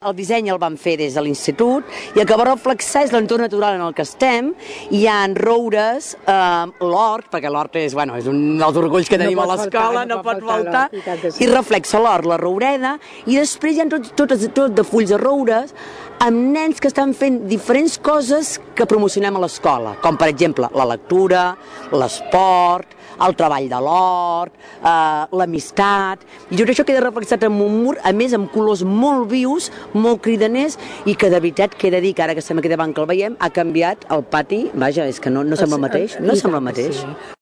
el disseny el vam fer des de l'institut i el que va reflexar és l'entorn natural en el que estem. Hi ha roures, l'hort, perquè l'hort és un dels orgulls que tenim a l'escola, no pot faltar, i reflexa l'hort, la roureda, i després hi ha tot de fulls de roures amb nens que estan fent diferents coses que promocionem a l'escola, com per exemple la lectura, l'esport, el treball de l'hort, l'amistat, i tot això queda reflexat en un mur, a més amb colors molt vius, molt cridaners, i que de veritat queda dir que ara que estem aquí davant que el veiem, ha canviat el pati, vaja, és que no sembla el mateix, no sembla el mateix.